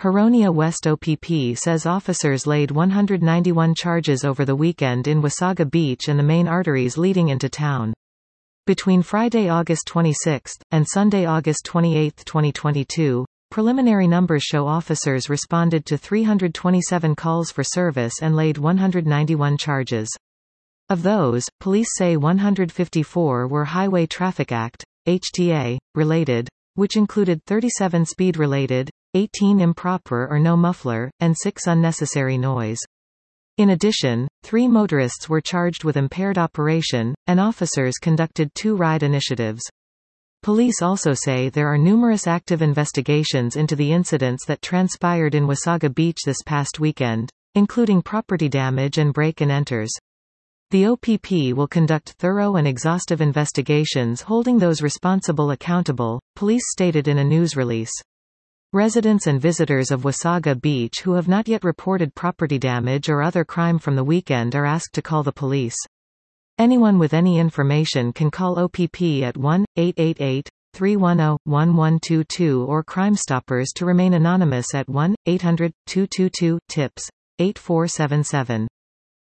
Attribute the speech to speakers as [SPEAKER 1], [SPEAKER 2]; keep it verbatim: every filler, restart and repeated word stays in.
[SPEAKER 1] Huronia West O P P says officers laid one hundred ninety-one charges over the weekend in Wasaga Beach and the main arteries leading into town. Between Friday, August twenty-sixth, and Sunday, August twenty-eighth, twenty twenty-two, preliminary numbers show officers responded to three hundred twenty-seven calls for service and laid one hundred ninety-one charges. Of those, police say one hundred fifty-four were Highway Traffic Act, H T A, related, which included thirty-seven speed-related, eighteen improper or no muffler, and six unnecessary noise. In addition, three motorists were charged with impaired operation, and officers conducted two ride initiatives. Police also say there are numerous active investigations into the incidents that transpired in Wasaga Beach this past weekend, including property damage and break-and-enters. The O P P will conduct thorough and exhaustive investigations holding those responsible accountable, police stated in a news release. Residents and visitors of Wasaga Beach who have not yet reported property damage or other crime from the weekend are asked to call the police. Anyone with any information can call O P P at one eight eight eight, three one zero, one one two two or Crime Stoppers to remain anonymous at one eight hundred, two two two, TIPS, eight four seven seven.